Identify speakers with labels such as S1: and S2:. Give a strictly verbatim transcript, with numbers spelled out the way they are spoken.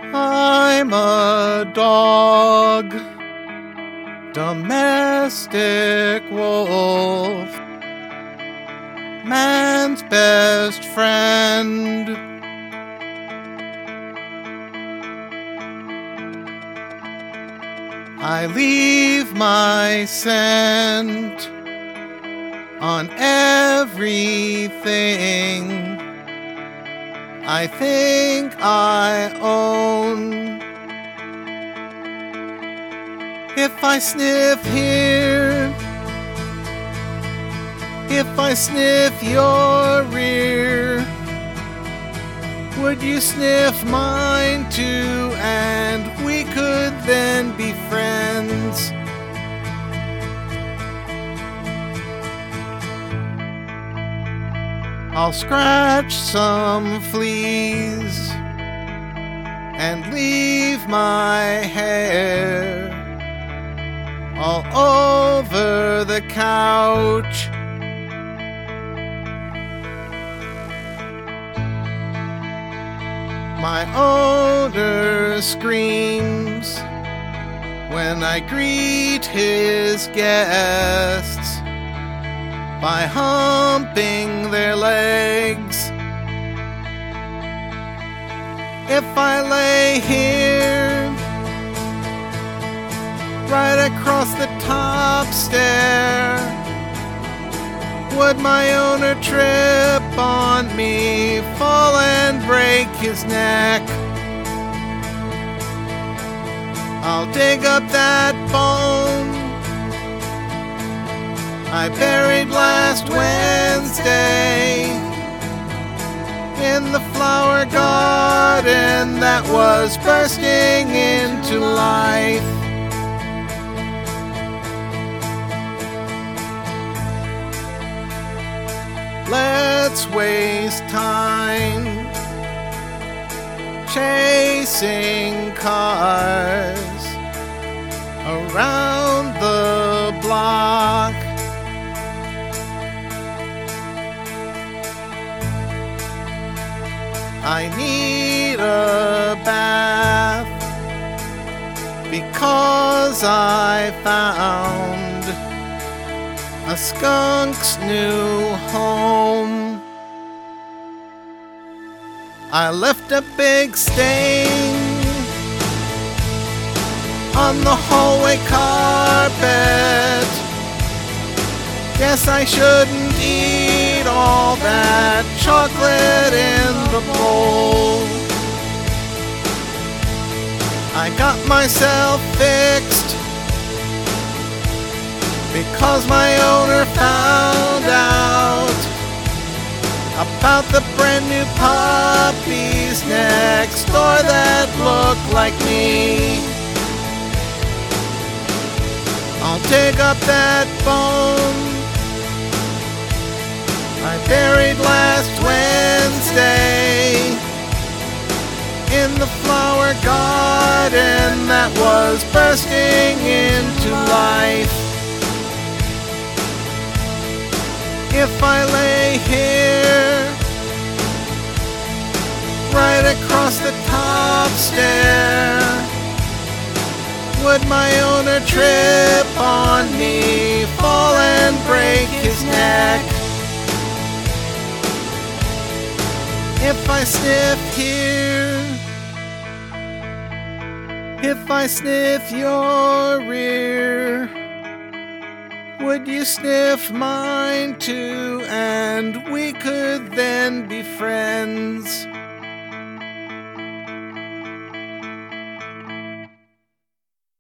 S1: I'm a dog, domestic wolf, man's best friend. I leave my scent on everything I think I own. If I sniff here, if I sniff your rear, would you sniff mine too, and we could then be friends? I'll scratch some fleas and leave my hair all over the couch. My owner screams when I greet his guests by humping their legs. If I lay here, right across the top stair, would my owner trip on me, fall and break his neck? I'll dig up that bone I buried last Wednesday in the flower garden that was bursting into life. Let's waste time chasing cars around the block. I need a bath because I found a skunk's new home. I left a big stain on the hallway carpet. Guess I shouldn't eat all that chocolate in the bowl. I got myself fixed because my owner found out about the brand new puppies next door that look like me. I'll dig up that bone I buried last Wednesday in the flower garden that was bursting into life. If I lay here, right across the top stair, would my owner trip on me, fall and break his neck? If I sniff here, if I sniff your rear, would you sniff mine too, and we could then be friends?